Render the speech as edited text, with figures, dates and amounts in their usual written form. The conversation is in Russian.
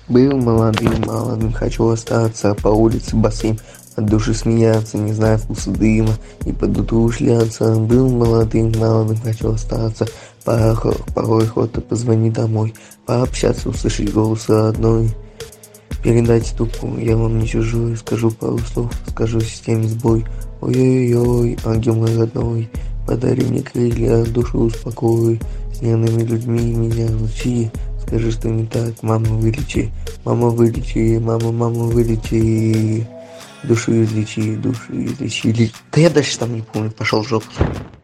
Был молодым, хочу остаться по улице босым, от души смеяться, не зная вкуса дыма, и под утро шляться. Был молодым, хочу остаться, порой охота позвонить домой, пообщаться, услышать голос родной. Передайте трубку, я вам не чужой, скажу пару слов, скажу системе сбой. Ой-ой-ой, ангел мой родной, подари мне крылья, душу успокой. С нервными людьми меня лучи, скажи, что не так, мама вылечи, мама вылечи, мама вылечи. Душу излечи. Да я дальше там не помню, пошел в жопу.